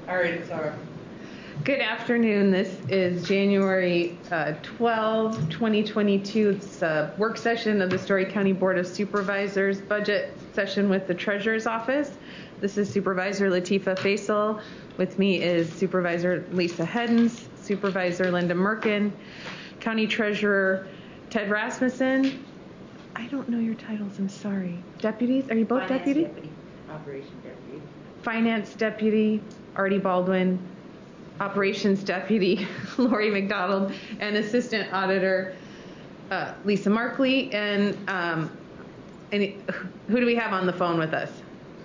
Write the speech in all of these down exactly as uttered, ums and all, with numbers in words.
All right, Sarah. Good afternoon. This is January uh, twelfth, twenty twenty-two. It's a work session of the Story County Board of Supervisors, budget session with the Treasurer's Office. This is Supervisor Latifa Faisal. With me is Supervisor Lisa Heddens, Supervisor Linda Merkin, County Treasurer Ted Rasmussen. I don't know your titles, I'm sorry. Deputies? Are you both Finance deputies? Deputy, Operation Deputy. Finance Deputy Artie Baldwin, Operations Deputy Lori McDonald, and Assistant Auditor uh, Lisa Markley. And um, any, who do we have on the phone with us?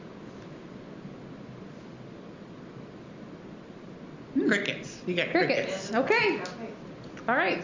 Crickets. You got Crickets. crickets. Okay. All right.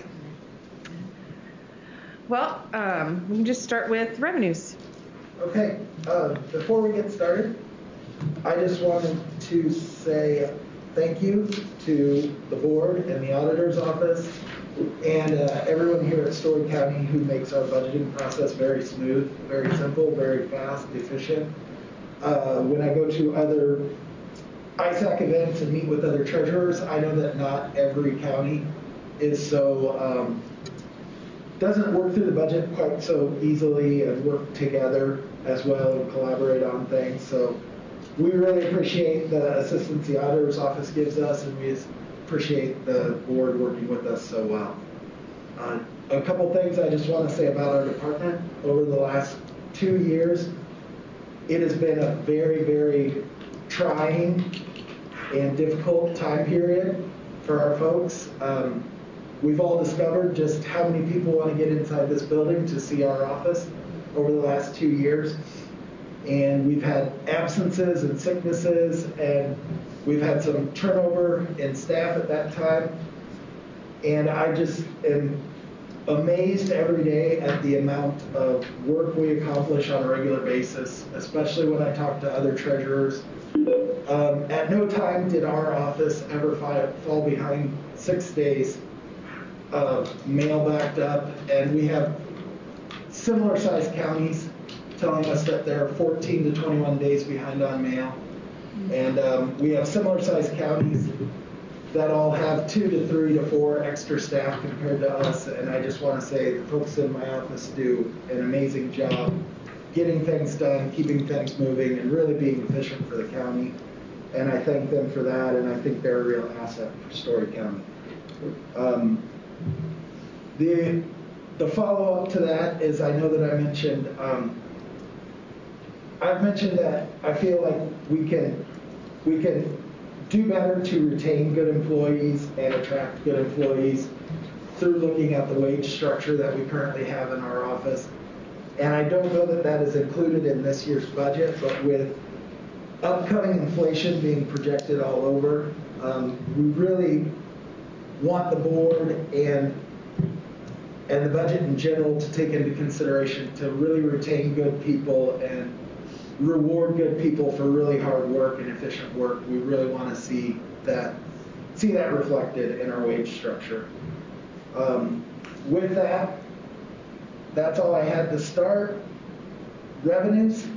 Well, um, we can just start with revenues. Okay. Uh, before we get started, I just wanted to say thank you to the board and the auditor's office and uh, everyone here at Story County who makes our budgeting process very smooth, very simple, very fast, efficient. Uh, when I go to other I S A C events and meet with other treasurers, I know that not every county is so, um, doesn't work through the budget quite so easily and work together as well and collaborate on things. So we really appreciate the assistance the auditor's office gives us, and we appreciate the board working with us so well. Uh, a couple things I just want to say about our department. Over the last two years, it has been a very, very trying and difficult time period for our folks. Um, we've all discovered just how many people want to get inside this building to see our office over the last two years. And we've had absences and sicknesses, and we've had some turnover in staff at that time. And I just am amazed every day at the amount of work we accomplish on a regular basis, especially when I talk to other treasurers. Um, at no time did our office ever fi- fall behind six days of mail backed up, and we have similar sized counties telling us that they're fourteen to twenty-one days behind on mail. And um, we have similar sized counties that all have two to three to four extra staff compared to us. And I just want to say the folks in my office do an amazing job getting things done, keeping things moving, and really being efficient for the county. And I thank them for that, and I think they're a real asset for Story County. Um, the the follow-up to that is, I know that I mentioned, um, I've mentioned that I feel like we can we can do better to retain good employees and attract good employees through looking at the wage structure that we currently have in our office. And I don't know that that is included in this year's budget, but with upcoming inflation being projected all over, um, we really want the board and and the budget in general to take into consideration to really retain good people and reward good people for really hard work and efficient work. We really want to see that see that reflected in our wage structure. Um, with that, that's all I had to start. Revenues.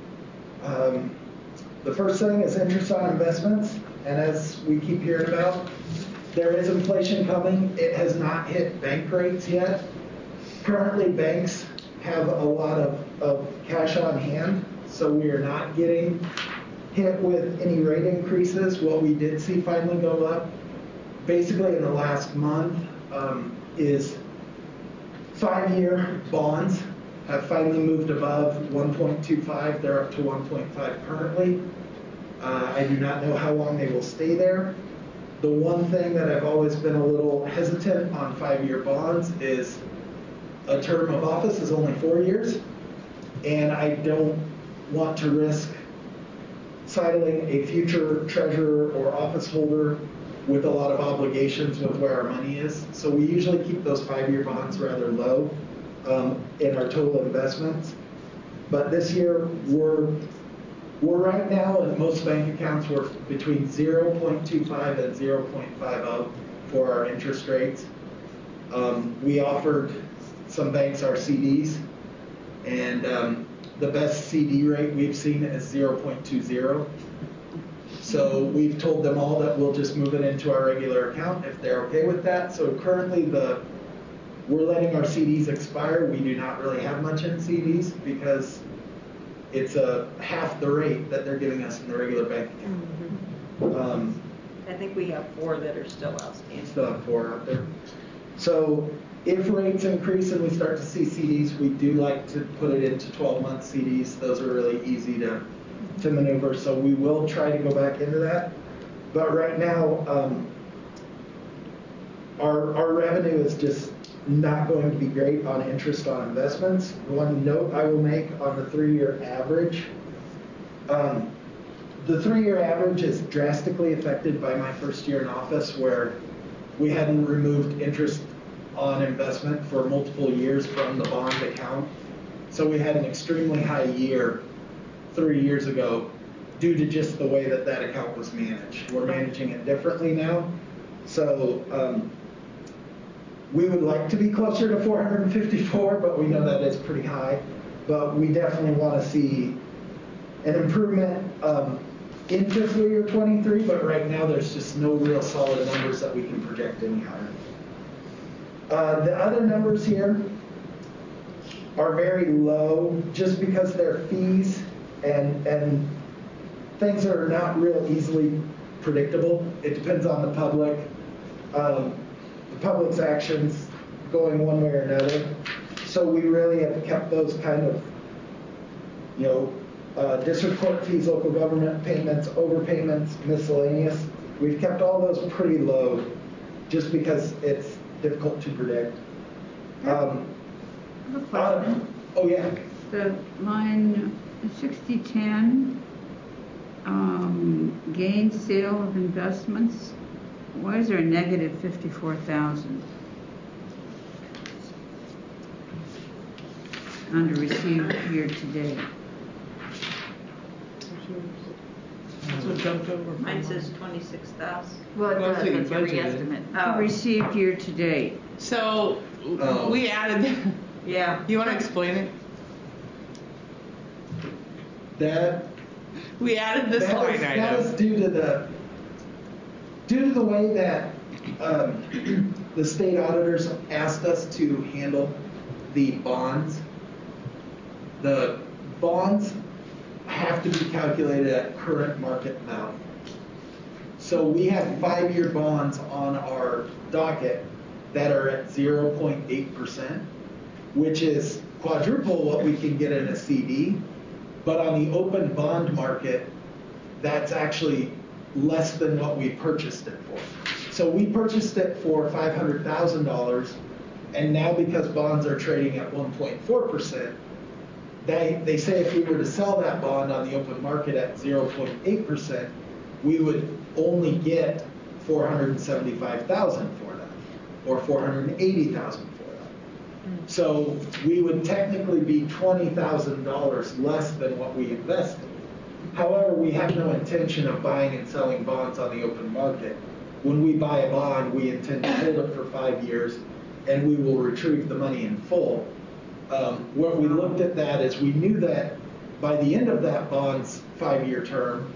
Um, the first thing is interest on investments, and as we keep hearing about, there is inflation coming. It has not hit bank rates yet. Currently, banks have a lot of, of cash on hand, so we are not getting hit with any rate increases. What we did see finally go up, basically in the last month, um, is five-year bonds have finally moved above one point two five. They're up to one point five currently. Uh, I do not know how long they will stay there. The one thing that I've always been a little hesitant on five-year bonds is a term of office is only four years, and I don't want to risk sidling a future treasurer or office holder with a lot of obligations with where our money is. So we usually keep those five-year bonds rather low um, in our total investments. But this year, we're we're right now in most bank accounts, we're between zero point two five and zero point five zero for our interest rates. Um, we offered some banks our C Ds, and um, the best C D rate we've seen is zero point two zero. So we've told them all that we'll just move it into our regular account if they're okay with that. So currently the we're letting our C Ds expire. We do not really have much in C Ds because it's a half the rate that they're giving us in the regular bank account. Mm-hmm. Um, I think we have four that are still outstanding. Still have four out there. So if rates increase and we start to see C Ds, we do like to put it into twelve month C Ds. Those are really easy to, to maneuver. So we will try to go back into that. But right now, um, our, our revenue is just not going to be great on interest on investments. One note I will make on the three-year average. Um, the three-year average is drastically affected by my first year in office, where we hadn't removed interest on investment for multiple years from the bond account. So we had an extremely high year three years ago due to just the way that that account was managed. We're managing it differently now. So um, we would like to be closer to four hundred fifty-four, but we know that is pretty high. But we definitely want to see an improvement um, in fiscal year twenty-three, but right now there's just no real solid numbers that we can project any higher. Uh, the other numbers here are very low just because they're fees and, and things that are not real easily predictable. It depends on the public. Um, the public's actions going one way or another. So we really have kept those kind of, you know, uh, district court fees, local government payments, overpayments, miscellaneous. We've kept all those pretty low just because it's difficult to predict. Um, I have a question. Uh, oh yeah. The line sixty ten, um, gain sale of investments. Why is there a negative fifty-four thousand under received year to date? That's what jumped over. Mine says twenty-six thousand. Well, it Well, does, that's it's a what you budgeted. re-estimate. Oh. Received year to date. So Oh. we added. Yeah. You want to explain it? That We added this that line is, that is item. due to the due to the way that um, the state auditors asked us to handle the bonds. The bonds have to be calculated at current market value. So we have five-year bonds on our docket that are at zero point eight percent, which is quadruple what we can get in a C D. But on the open bond market, that's actually less than what we purchased it for. So we purchased it for five hundred thousand dollars, and now because bonds are trading at one point four percent, they, they say if we were to sell that bond on the open market at zero point eight percent, we would only get four hundred seventy-five thousand dollars for that, or four hundred eighty thousand dollars for that. So we would technically be twenty thousand dollars less than what we invested. However, we have no intention of buying and selling bonds on the open market. When we buy a bond, we intend to hold it for five years, and we will retrieve the money in full. Um, what we looked at that is we knew that by the end of that bond's five-year term,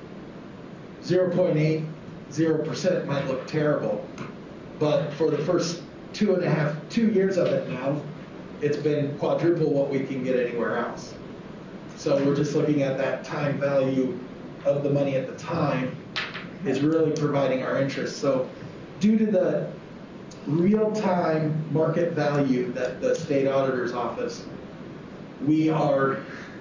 zero point eight zero percent might look terrible, but for the first two and a half, two years of it now, it's been quadruple what we can get anywhere else. So we're just looking at that time value of the money at the time is really providing our interest. So due to the real-time market value that the state auditor's office, we are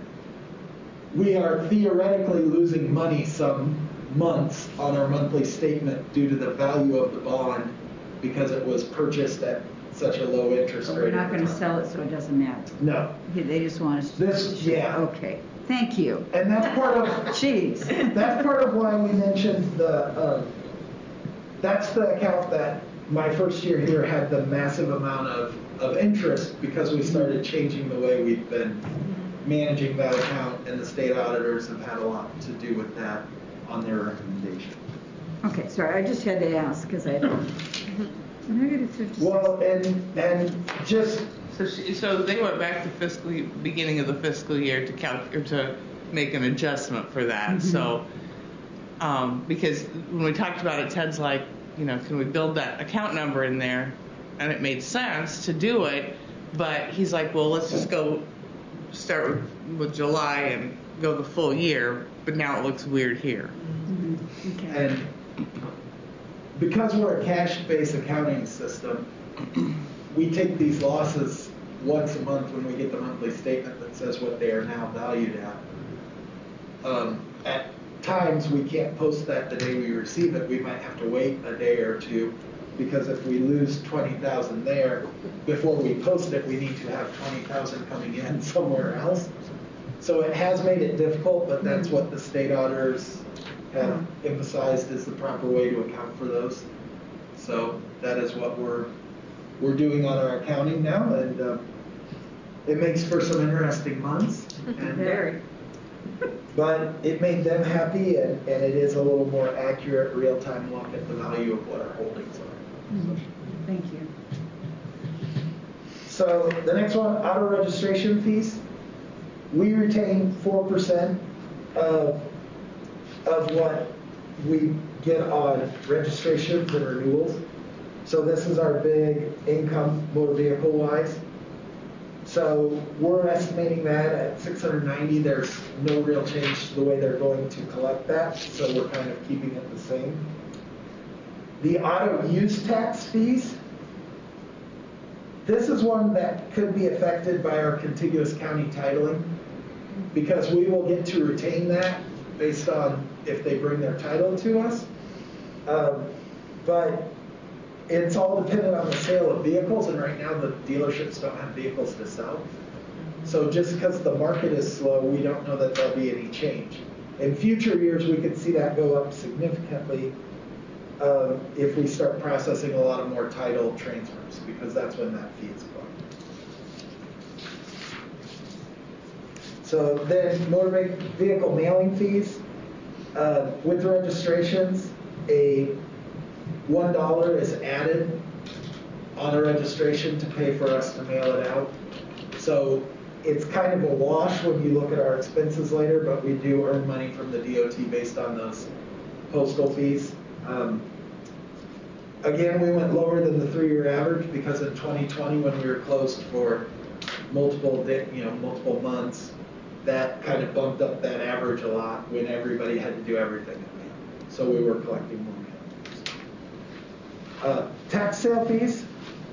we are theoretically losing money some months on our monthly statement due to the value of the bond because it was purchased at such a low interest So rate. we're not at the going to time. sell it, so it doesn't matter. No. Okay, they just want us to. This- yeah. Okay, thank you. And that's part of Jeez. that's part of why we mentioned the um, that's the account that my first year here had the massive amount of, of interest because we started changing the way we've been managing that account, and the state auditors have had a lot to do with that on their recommendation. Okay, sorry, I just had to ask because I don't. Negative fifty-six. Well, and and just So she, so they went back to fiscal beginning of the fiscal year to calc or to make an adjustment for that. Mm-hmm. So Um, because when we talked about it, Ted's like, you know, can we build that account number in there? And it made sense to do it, but he's like, well, let's just go start with, with July and go the full year, but now it looks weird here. Okay. And because we're a cash-based accounting system, we take these losses once a month when we get the monthly statement that says what they are now valued at. Um, at times, we can't post that the day we receive it. We might have to wait a day or two, because if we lose twenty thousand there, before we post it, we need to have twenty thousand coming in somewhere else. So it has made it difficult, but that's what the state auditors have emphasized is the proper way to account for those. So that is what we're we're doing on our accounting now, and uh, it makes for some interesting months. And, Very. But it made them happy, and, and it is a little more accurate, real-time look at the value of what our holdings are. Mhm. Thank you. So the next one, auto registration fees. We retain four percent of, of what we get on registrations and renewals. So this is our big income motor vehicle wise. So we're estimating that at six hundred ninety. There's no real change to the way they're going to collect that, so we're kind of keeping it the same. The auto use tax fees. This is one that could be affected by our contiguous county titling, because we will get to retain that based on if they bring their title to us. Um, but it's all dependent on the sale of vehicles, and right now the dealerships don't have vehicles to sell. So just because the market is slow, we don't know that there'll be any change. In future years, we could see that go up significantly um, if we start processing a lot of more title transfers, because that's when that fee is going. So then motor vehicle mailing fees. Uh, with the registrations, a one dollar is added on a registration to pay for us to mail it out. So it's kind of a wash when you look at our expenses later, but we do earn money from the D O T based on those postal fees. Um, again, we went lower than the three-year average because in twenty twenty, when we were closed for multiple, day, you know, multiple months, that kind of bumped up that average a lot when everybody had to do everything in mail. So we were collecting more mail. Uh, tax sale fees.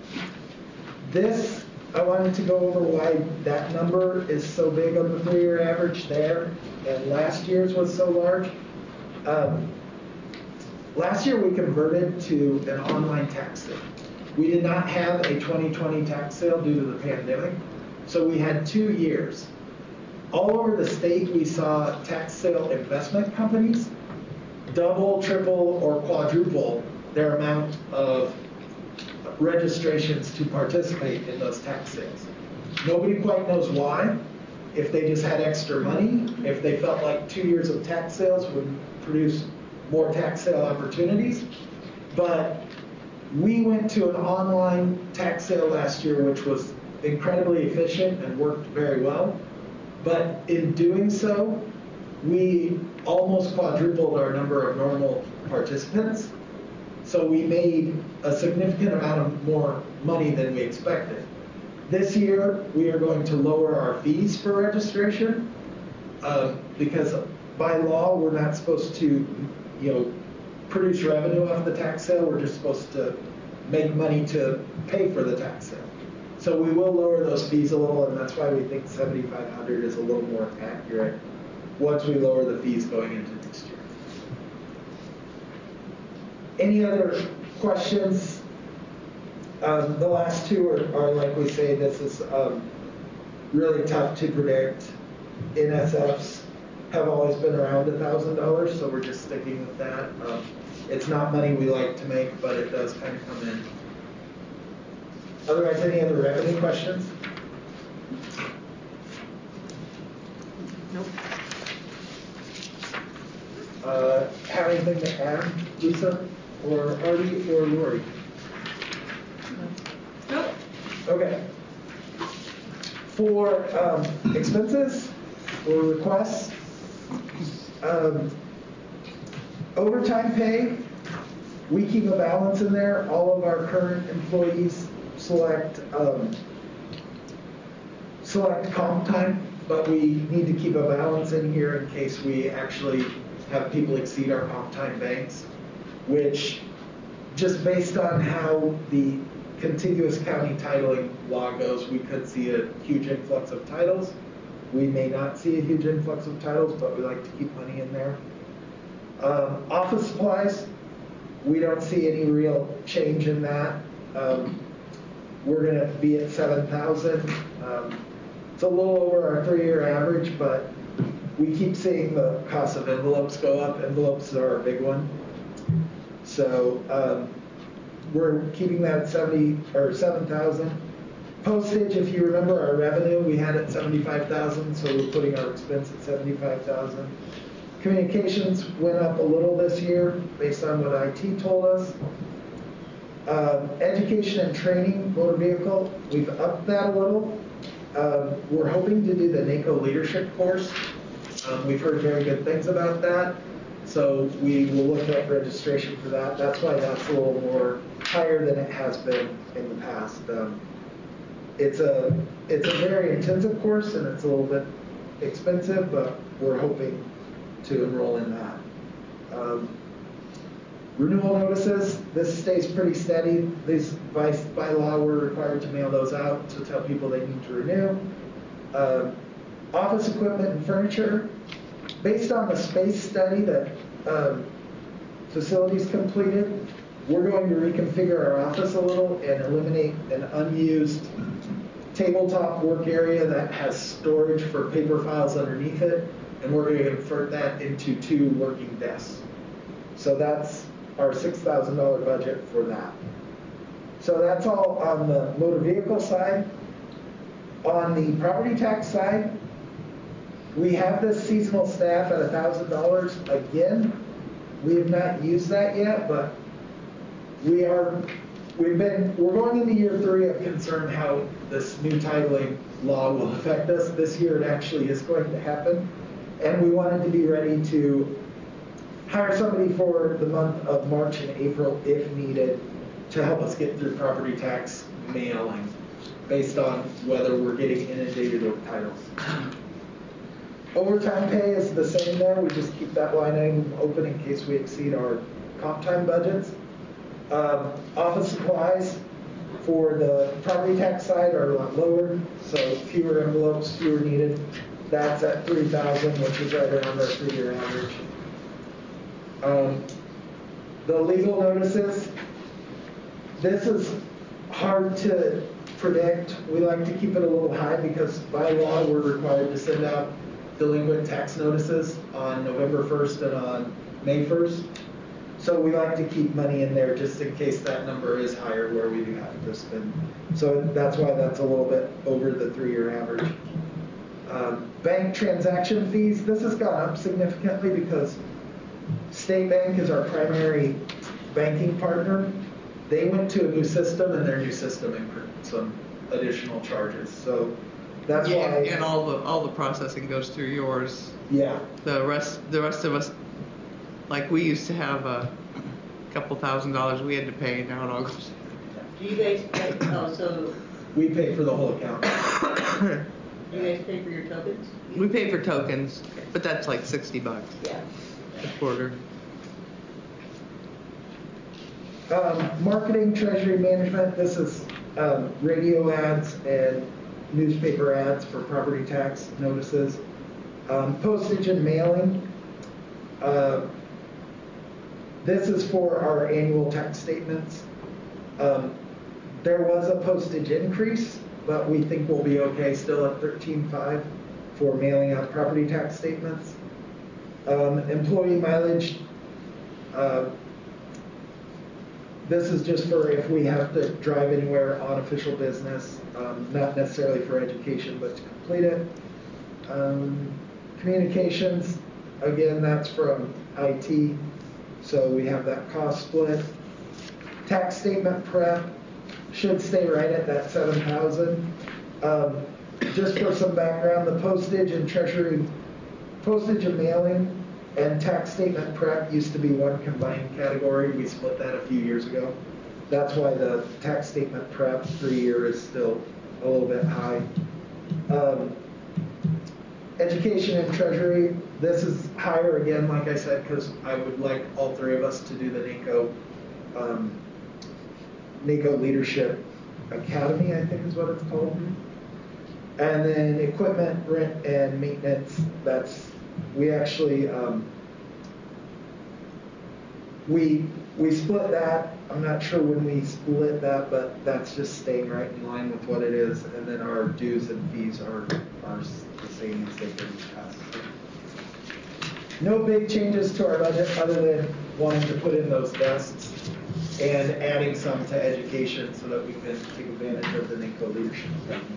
This, I wanted to go over why that number is so big on the three-year average there, and last year's was so large. Um, last year we converted to an online tax sale. We did not have a twenty twenty tax sale due to the pandemic, so we had two years. All over the state, we saw tax sale investment companies double, triple, or quadruple their amount of registrations to participate in those tax sales. Nobody quite knows why. If they just had extra money, if they felt like two years of tax sales would produce more tax sale opportunities. But we went to an online tax sale last year, which was incredibly efficient and worked very well. But in doing so, we almost quadrupled our number of normal participants. So we made a significant amount of more money than we expected. This year, we are going to lower our fees for registration um, because by law, we're not supposed to, you know, produce revenue off the tax sale. We're just supposed to make money to pay for the tax sale. So we will lower those fees a little, and that's why we think seventy-five hundred is a little more accurate once we lower the fees going into next year. Any other questions? Um, the last two are, are, like we say, this is um, really tough to predict. N S Fs have always been around one thousand dollars, so we're just sticking with that. Um, it's not money we like to make, but it does kind of come in. Otherwise, any other revenue questions? Nope. Uh, have anything to add, Lisa, or Artie, or Lori? Nope. Okay. For um, expenses or requests, um, Overtime pay, we keep a balance in there. All of our current employees select um, select comp time, but we need to keep a balance in here in case we actually have people exceed our comp time banks, which just based on how the contiguous county titling law goes, we could see a huge influx of titles. We may not see a huge influx of titles, but we like to keep money in there. Um, office supplies, we don't see any real change in that. Um, we're going to be at seven thousand. Um, it's a little over our three-year average, but we keep seeing the cost of envelopes go up. Envelopes are a big one. So um, we're keeping that at seventy or seven thousand. Postage, if you remember our revenue, we had at seventy-five thousand, so we're putting our expense at seventy-five thousand. Communications went up a little this year based on what I T told us. Um, education and training, motor vehicle, we've upped that a little. Um, we're hoping to do the NACO leadership course. Um, we've heard very good things about that. So we will look at registration for that. That's why that's a little more higher than it has been in the past. Um, it's a it's a very intensive course and it's a little bit expensive, but we're hoping to enroll in that. Um, renewal notices, this stays pretty steady. These by, by law we're required to mail those out to tell people they need to renew. Um, office equipment and furniture, based on the space study that um, facilities completed, we're going to reconfigure our office a little and eliminate an unused tabletop work area that has storage for paper files underneath it, and we're going to convert that into two working desks. So that's our six thousand dollars budget for that. So that's all on the motor vehicle side. On the property tax side, we have this seasonal staff at one thousand dollars again. We have not used that yet, but we are, we've been, we're going into year three of concern how this new titling law will affect us. This year it actually is going to happen. And we wanted to be ready to hire somebody for the month of March and April if needed to help us get through property tax mailing based on whether we're getting inundated with titles. Overtime pay is the same there. We just keep that line item open in case we exceed our comp time budgets. Um, office supplies for the property tax side are a lot lower, so fewer envelopes, fewer needed. That's at three thousand, which is right around our three-year average. Um, the legal notices, this is hard to predict. We like to keep it a little high because by law we're required to send out delinquent tax notices on November first and on May first. So we like to keep money in there just in case that number is higher where we do have to spend. So that's why that's a little bit over the three-year average. Um, bank transaction fees, this has gone up significantly because State Bank is our primary banking partner. They went to a new system and their new system incurred some additional charges. So that's yeah, why. And all the all the processing goes through yours. Yeah. The rest the rest of us, like we used to have a couple thousand dollars we had to pay. Now it all goes. Do you guys pay, oh, so We pay for the whole account. do you guys pay for your tokens? We pay for tokens, but that's like sixty bucks Yeah. a quarter. Um, marketing, treasury management, this is um, radio ads and newspaper ads for property tax notices. Um, postage and mailing. Uh, this is for our annual tax statements. Um, there was a postage increase, but we think we'll be okay still at thirteen five for mailing out property tax statements. Um, employee mileage. Uh, This is just for if we have to drive anywhere on official business, um, not necessarily for education, but to complete it. Um, communications, again, that's from I T, so we have that cost split. Tax statement prep should stay right at that seven thousand. Um, just for some background, the postage and treasury, postage and mailing And tax statement prep used to be one combined category. We split that a few years ago. That's why the tax statement prep per year is still a little bit high. Um, education and treasury, this is higher again, like I said, because I would like all three of us to do the NACO, um, NACO Leadership Academy, I think is what it's called. Mm-hmm. And then equipment, rent, and maintenance, that's, we actually, um, we, we split that. I'm not sure when we split that, but that's just staying right in line with what it is. And then our dues and fees are, are the same as they've been passed. No big changes to our budget other than wanting to put in those desks and adding some to education so that we can take advantage of the NACO Leadership Academy.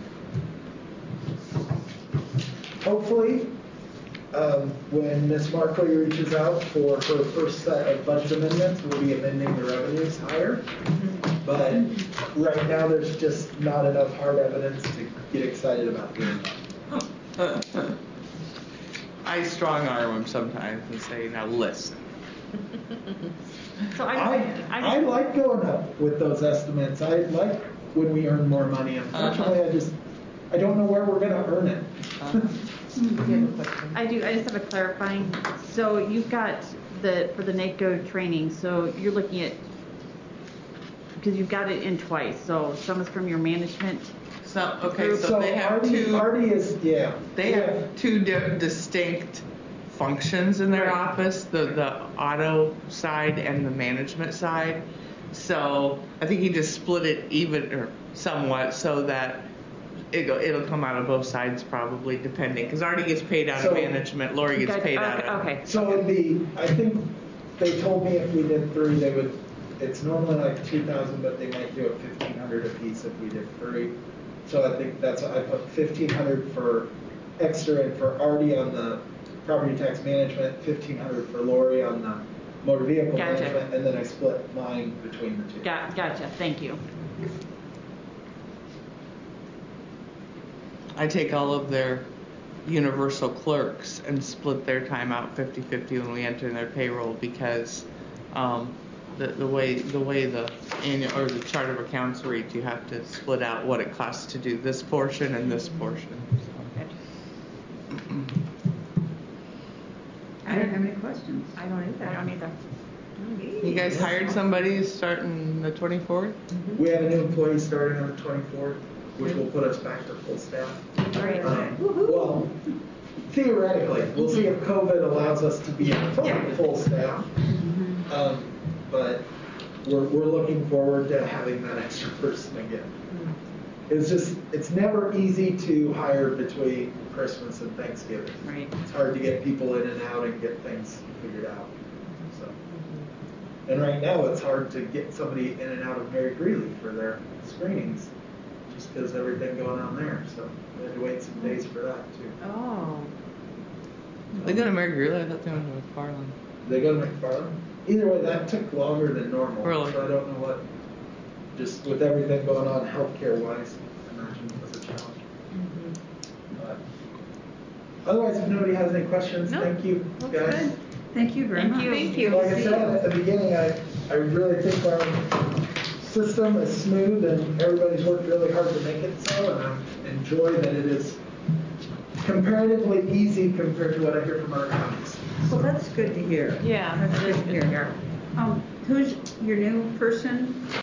Hopefully, um, when Miz Markley reaches out for her first set of budget amendments, we'll be amending the revenues higher. Mm-hmm. But right now, there's just not enough hard evidence to get excited about doing that. I strong arm him sometimes and say, now listen. So I, I, I, I like going up with those estimates. I like when we earn more money. Unfortunately, uh-huh. I just, I don't know where we're going to earn it. Uh-huh. I do. I just have a clarifying. So you've got the for the NACO training. So you're looking at because you've got it in twice. So some is from your management. So okay, so, so they have Artie, two. Artie is yeah. They yeah. have two di- distinct functions in their Right. office: the the auto side and the management side. So I think he just split it even or somewhat so that. It'll, it'll come out of both sides probably, depending. Because Artie gets paid out So- of management, Lori gets Okay, paid okay, out of... okay. So it'd be, I think they told me if we did three, they would, it's normally like two thousand, but they might do it fifteen hundred a piece if we did three. So I think that's, I put fifteen hundred for extra and for Artie on the property tax management, fifteen hundred for Lori on the motor vehicle Gotcha. management, and then I split mine between the two. Got, gotcha. Thank you. I take all of their universal clerks and split their time out fifty-fifty when we enter their payroll because um, the, the way the way the annual or the chart of accounts reads, you have to split out what it costs to do this portion and this portion. So. I don't have any questions. I don't either. I don't either. You guys hired somebody starting the twenty-fourth? We have a new employee starting on the twenty-fourth, which will put us back to full staff. Great. Um, well, theoretically, we'll see if COVID allows us to be at full, full staff. Um, but we're, we're looking forward to having that extra person again. It's just, it's never easy to hire between Christmas and Thanksgiving. Right. It's hard to get people in and out and get things figured out. So, and right now it's hard to get somebody in and out of Mary Greeley for their screenings, just because everything going on there. So we had to wait some days for that too. Oh. They go to Mary Greeley. I thought they went to McFarland. They go to McFarland. Either way, that took longer than normal. Really? So I don't know what, just with everything going on healthcare wise, I imagine it was a challenge. Mm-hmm. But otherwise, if nobody has any questions, No, thank you, looks guys. good. Thank you very Thank much. you. Thank you. Like I said at the beginning, I, I really think our system is smooth and everybody's worked really hard to make it so, and I enjoy that it is comparatively easy compared to what I hear from other counties. Well, that's good to hear. Yeah. That's good to hear. Um, who's your new person?